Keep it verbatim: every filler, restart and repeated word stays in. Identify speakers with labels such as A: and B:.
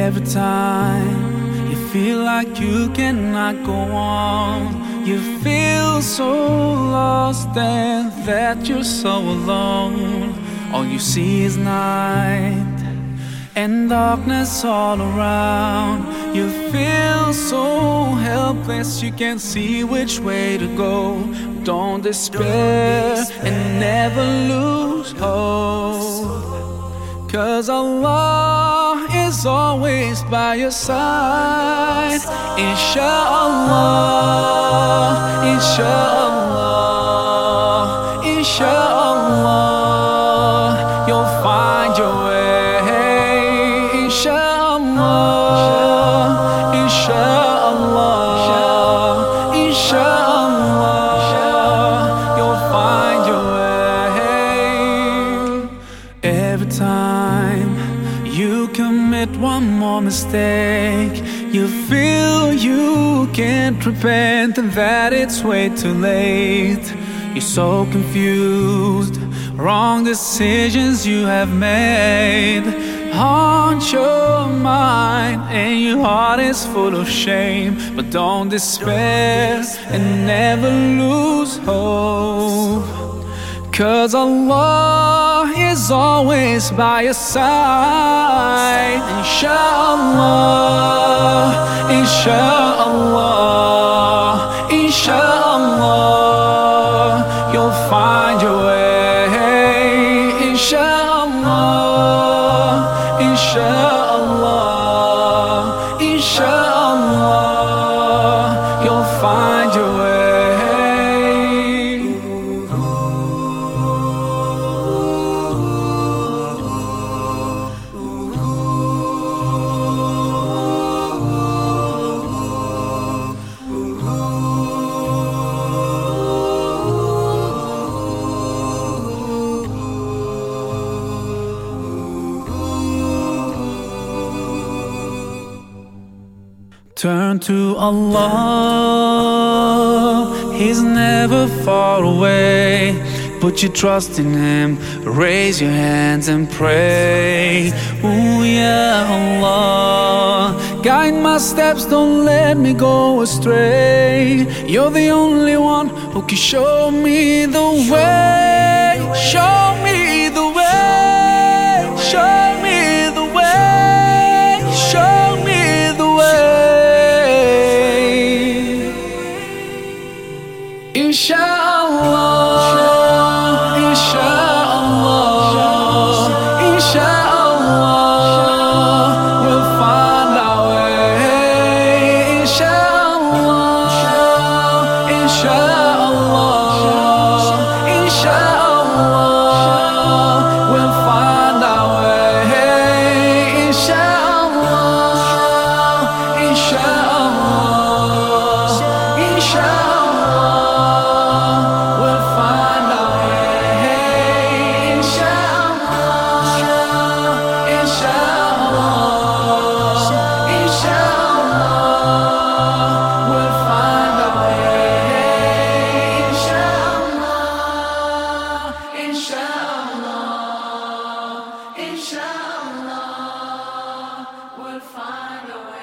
A: Every time you feel like you cannot go on, you feel so lost and that you're so alone. All you see is night and darkness all around. You feel so helpless, you can't see which way to go. Don't despair and never lose hope, 'cause Allah is always by your side. Inshallah, Inshallah, Inshallah, you'll find your way. Inshallah, Inshallah, Inshallah, you'll find your way. Every time you commit one more mistake, you feel you can't repent and that it's way too late. You're so confused, wrong decisions you have made haunt your mind and your heart is full of shame. But don't despair and never lose hope, 'cause Allah is always by your side. Inshallah, Inshallah, Inshallah, you'll find your way. Inshallah, Inshallah, Inshallah, you'll find your way. Turn to Allah, He's never far away. Put your trust in Him, raise your hands and pray. Ooh, yeah, Allah, guide my steps, don't let me go astray. You're the only one who can show me the way. Show me the way, show me the way, show me the way. Inshallah, Inshallah, Inshallah, we'll find our way. Inshallah, Inshallah, Inshallah, we'll find our way. Inshallah, Inshallah, Inshallah. Inshallah, we'll find a way.